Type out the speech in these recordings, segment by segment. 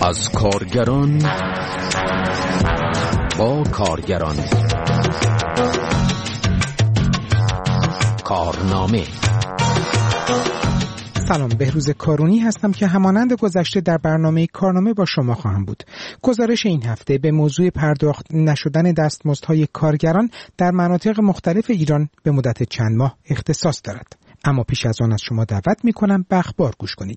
از کارگران با کارگران. کارنامه. سلام، بهروز کارونی هستم که همانند گذشته در برنامه کارنامه با شما خواهم بود. گزارش این هفته به موضوع پرداخت نشدن دستمزدهای کارگران در مناطق مختلف ایران به مدت چند ماه اختصاص دارد. اما پیش از آن از شما دعوت می‌کنم به اخبار گوش کنید.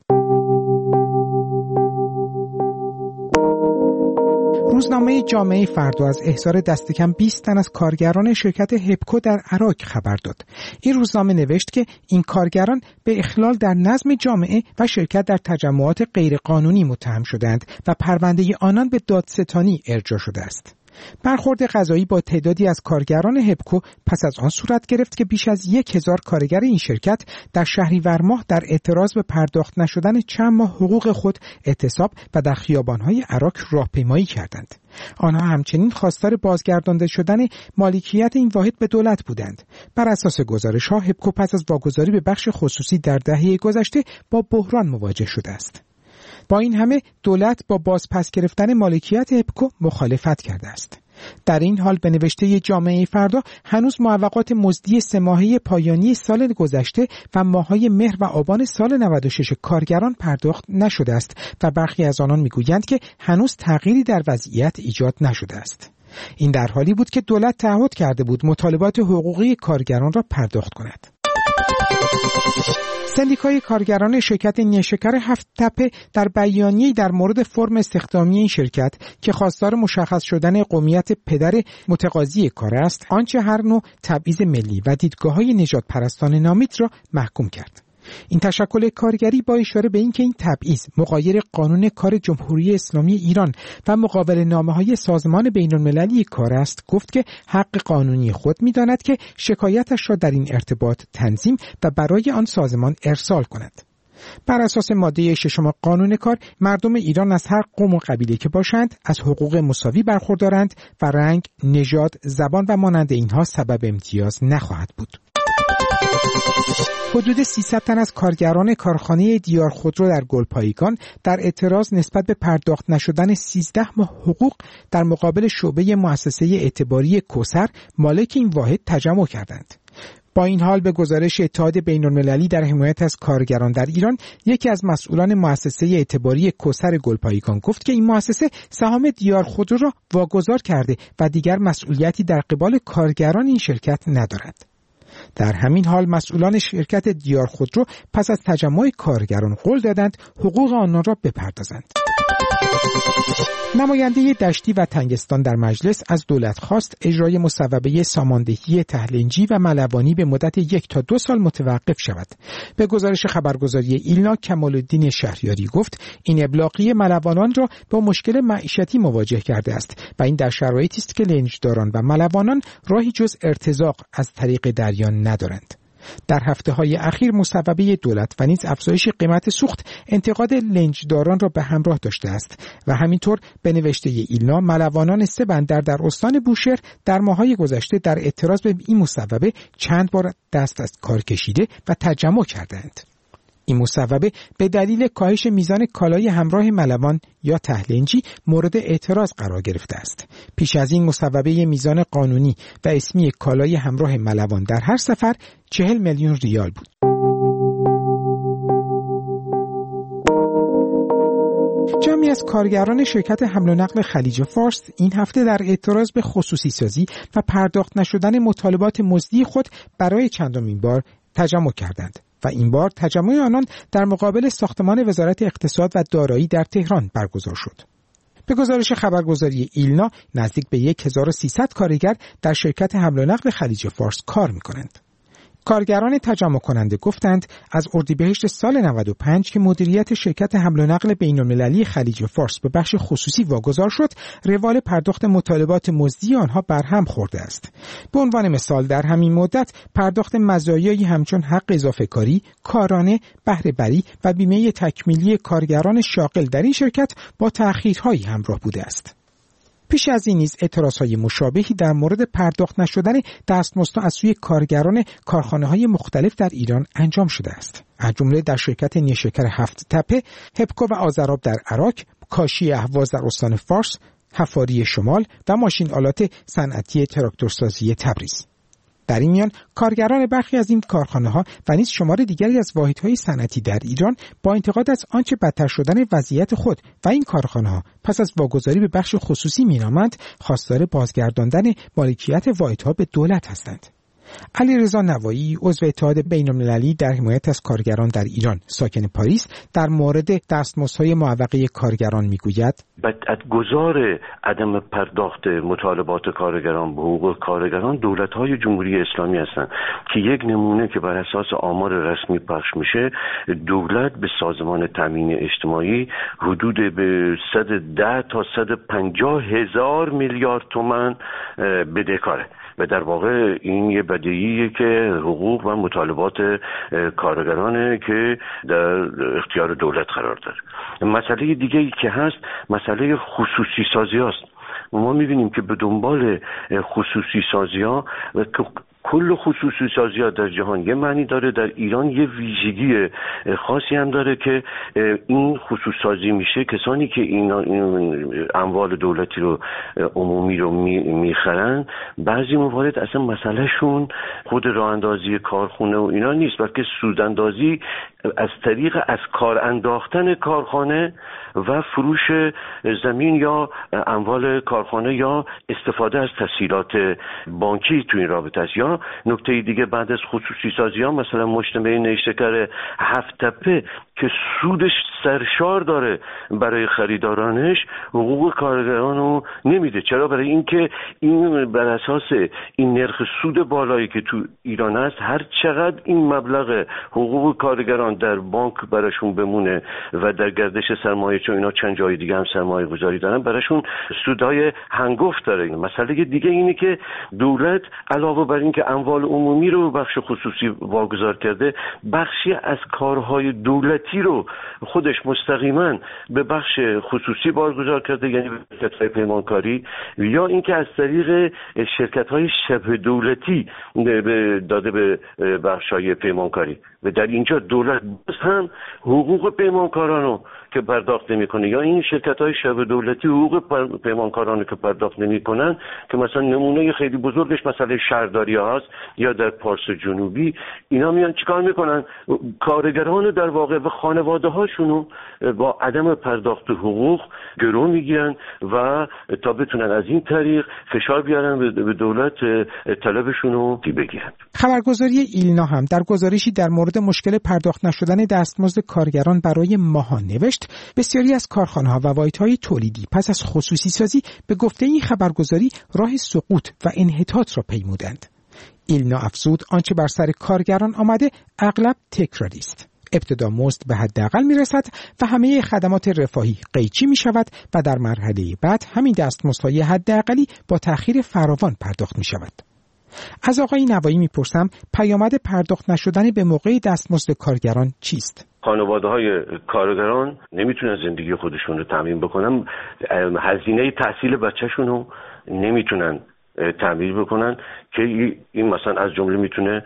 روزنامه جامعه فردا از احضار دست کم 20 تن از کارگران شرکت هپکو در عراق خبر داد. این روزنامه نوشت که این کارگران به اخلال در نظم جامعه و شرکت در تجمعات غیرقانونی متهم شدند و پرونده آنان به دادستانی ارجاع شده است. برخورد قضایی با تعدادی از کارگران هپکو پس از آن صورت گرفت که بیش از 1000 کارگر این شرکت در شهریور ماه در اعتراض به پرداخت نشدن چند ماه حقوق خود اعتصاب و در خیابان‌های عراق راهپیمایی کردند. آنها همچنین خواستار بازگردانده شدن مالکیت این واحد به دولت بودند. بر اساس گزارش‌ها هپکو پس از واگذاری به بخش خصوصی در دهه گذشته با بحران مواجه شده است. با این همه دولت با بازپس گرفتن مالکیت هپکو مخالفت کرده است. در این حال به نوشته جامعه فردا هنوز معوقات مزدی 3 ماهه پایانی سال گذشته و ماه‌های مهر و آبان سال 96 کارگران پرداخت نشده است و برخی از آنان میگویند که هنوز تغییری در وضعیت ایجاد نشده است. این در حالی بود که دولت تعهد کرده بود مطالبات حقوقی کارگران را پرداخت کند. سندیکای کارگران شرکت نیشکر هفت تپه در بیانیه‌ای در مورد فرم استخدامی این شرکت که خواستار مشخص شدن قومیت پدر متقاضی کار است، آنچه هر نوع تبعیض ملی و دیدگاه‌های نژاد پرستانه نامید را محکوم کرد. این تشکل کارگری با اشاره به اینکه این تبعیض مغایر قانون کار جمهوری اسلامی ایران و مقابل نامه‌های سازمان بین‌المللی کار است، گفت که حق قانونی خود می‌داند که شکایتش را در این ارتباط تنظیم و برای آن سازمان ارسال کند. بر اساس ماده 6 قانون کار، مردم ایران از هر قوم و قبیله که باشند از حقوق مساوی برخوردارند و رنگ، نژاد، زبان و مانند اینها سبب امتیاز نخواهد بود. حدود 300 تن از کارگران کارخانه دیار خودرو در گلپایگان در اعتراض نسبت به پرداخت نشدن 13 ماه حقوق در مقابل شعبه مؤسسه اعتباری کوثر مالک این واحد تجمع کردند. با این حال به گزارش اتحاد بین‌المللی در حمایت از کارگران در ایران، یکی از مسئولان مؤسسه اعتباری کوثر گلپایگان گفت که این مؤسسه سهام دیار خودرو را واگذار کرده و دیگر مسئولیتی در قبال کارگران این شرکت ندارد. در همین حال مسئولان شرکت دیار خودرو پس از تجمع کارگران قول دادند حقوق آنان را بپردازند. نماینده دشتی و تنگستان در مجلس از دولت خواست اجرای مصوبه ساماندهی تهلنجی و ملوانی به مدت 1 تا 2 سال متوقف شود. به گزارش خبرگزاری ایلنا، کمال‌الدین شهریاری گفت این ابلاغیه ملوانان را با مشکل معیشتی مواجه کرده است و این در شرایطی است که لنجداران و ملوانان راهی جز ارتزاق از طریق دریا ندارند. در هفته‌های اخیر مصوبه دولت و نیز افزایش قیمت سوخت انتقاد لنجداران را به همراه داشته است و همینطور به نوشته ایلنا ملوانان 3 بندر در استان بوشهر در ماه‌های گذشته در اعتراض به این مصوبه چند بار دست از کار کشیده و تجمع کردند. این مصوبه به دلیل کاهش میزان کالای همراه ملوان یا تهلنجی مورد اعتراض قرار گرفته است. پیش از این مصوبه میزان قانونی و اسمی کالای همراه ملوان در هر سفر 40 میلیون ریال بود. جمعی از کارگران شرکت حمل و نقل خلیج فارس این هفته در اعتراض به خصوصی سازی و پرداخت نشدن مطالبات مزدی خود برای چندمین بار تجمع کردند و این بار تجمع آنان در مقابل ساختمان وزارت اقتصاد و دارایی در تهران برگزار شد. به گزارش خبرگزاری ایلنا، نزدیک به 1300 کارگر در شرکت حمل و نقل خلیج فارس کار می‌کنند. کارگران تجمع کننده گفتند از اردیبهشت سال 95 که مدیریت شرکت حمل و نقل بین‌المللی خلیج فارس به بخش خصوصی واگذار شد، روال پرداخت مطالبات مزدی آنها برهم خورده است. به عنوان مثال در همین مدت پرداخت مزایایی همچون حق اضافه کاری، کارانه، بهره بری و بیمه تکمیلی کارگران شاغل در این شرکت با تأخیرهایی همراه بوده است. پیش از این نیز اعتراضهای مشابهی در مورد پرداخت نشدن دستمزدها از سوی کارگران کارخانه‌های مختلف در ایران انجام شده است. از جمله در شرکت نیشکر هفت تپه، هپکو و آذرآب در عراق، کاشی اهواز در استان فارس، حفاری شمال و ماشین آلات صنعتی تراکتورسازی تبریز. در این میان کارگران برخی از این کارخانه‌ها و نیز شمار دیگری از واحدهای صنعتی در ایران با انتقاد از آنچه بدتر شدن وضعیت خود و این کارخانه‌ها پس از واگذاری به بخش خصوصی مینامند، خواستار بازگرداندن مالکیت واحدها به دولت هستند. علیرضا نوایی، عضو اتحاد بین‌المللی در حمایت از کارگران در ایران، ساکن پاریس، در مورد دستمزدهای معوقه کارگران میگوید: بدعتگذار عدم پرداخت مطالبات کارگران به حقوق کارگران دولت‌های جمهوری اسلامی هستند که یک نمونه که بر اساس آمار رسمی پخش میشه، دولت به سازمان تامین اجتماعی حدود به 110 تا 150 هزار میلیارد تومان بدهکاره و در واقع این یه بدیهیه که حقوق و مطالبات کارگرانه که در اختیار دولت قرار داره. مسئله دیگه‌ای که هست مسئله خصوصی سازی هست. ما می‌بینیم که به دنبال خصوصی سازی ها و کل خصوصی سازی ها در جهان یه معنی داره، در ایران یه ویژگی خاصی هم داره که این خصوصی سازی میشه کسانی که این اموال دولتی رو عمومی رو میخرن، بعضی موارد اصلا مسئله شون خود راه اندازی کارخونه و اینا نیست، بلکه سوداندازی از طریق از کار انداختن کارخانه و فروش زمین یا اموال کارخانه یا استفاده از تسهیلات بانکی تو این رابطه است. یا نکته دیگه بعد از خصوصی سازی ها مثلا مجتمع نیشکر هفت تپه که سودش سرشار داره برای خریدارانش، حقوق کارگران رو نمیده. چرا؟ برای اینکه این بر اساس این نرخ سود بالایی که تو ایران است، هر چقدر این مبلغ حقوق کارگران در بانک براشون بمونه و در گردش سرمایه، چون اینا چند جای دیگه هم سرمایه گذاری دارن، براشون سودهای هنگفت داره. مسئله دیگه اینه که دولت علاوه بر این که اموال عمومی رو بخش خصوصی واگذار کرده، بخشی از کارهای دولتی رو خودش مستقیما به بخش خصوصی واگذار کرده، یعنی به شرکت‌های پیمانکاری، یا اینکه از طریق شرکت‌های شبه دولتی داده به بخش‌های پیمانکاری و در اینجا دولت هم حقوق پیمانکاران رو که پرداخت نمی‌کنه، یا این شرکت‌های شبه دولتی حقوق پیمانکاران که پرداخت نمی‌کنن، که مثلا نمونه خیلی بزرگش مسئله شهرداری‌ها هست یا در پارس جنوبی. اینا میان چیکار میکنن؟ کارگران در واقع و خانواده‌هاشونو با عدم پرداخت حقوق گرو میگیرن و تا بتونن از این طریق فشار بیارن به دولت طلبشونو بگیرن. خبرگزاری ایلنا هم در گزارشی در مورد مشکل پرداخت نشدن دستمزد کارگران برای ماهان نوشت: بسیاری از کارخانه‌ها و واحدهای تولیدی پس از خصوصی سازی به گفته این خبرگزاری راه سقوط و انحطاط را پیمودند. ایلنا افزود آنچه بر سر کارگران آمده اغلب تکراری است. ابتدا مزد به حداقل میرسد و همه خدمات رفاهی قیچی می شود و در مرحله بعد همین دستمزدهای حداقلی با تأخیر فراوان پرداخت می شود. از آقای نوایی میپرسم پیامد پرداخت نشدن به موقع دستمزد کارگران چیست؟ خانواده‌های کارگران نمیتونن زندگی خودشون رو تامین بکنن، هزینه تحصیل بچه‌شون رو نمیتونن تعمیر بکنن که این مثلا از جمله میتونه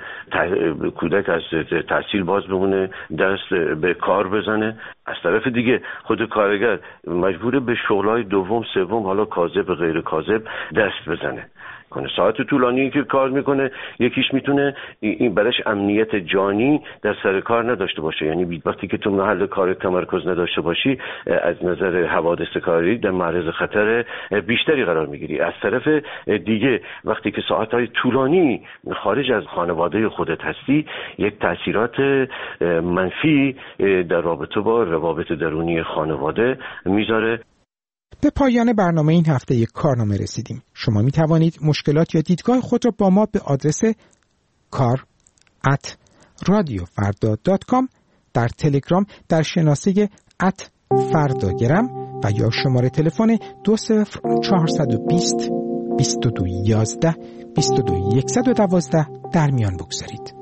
کودک از تحصیل باز بمونه، دست به کار بزنه. از طرف دیگه خود کارگر مجبوره به شغلای دوم سوم، حالا کاذب و غیر کاذب، دست بزنه کنه. ساعت طولانی که کار میکنه، یکیش میتونه این برش امنیت جانی در سر کار نداشته باشه، یعنی وقتی که تو محل کار تمرکز نداشته باشی از نظر حوادث کاری در معرض خطر بیشتری قرار میگیری. از طرف دیگه وقتی که ساعتهای طولانی خارج از خانواده خودت هستی، یک تأثیرات منفی در رابطه با روابط درونی خانواده میذاره. به پایان برنامه این هفته یک کارنامه رسیدیم. شما می توانید مشکلات یا دیدگاه خود را با ما به آدرس kar@radiofarda.com، در تلگرام در شناسه @fardagram و یا شماره تلفن 20420 2211 22112 در میان بگذارید.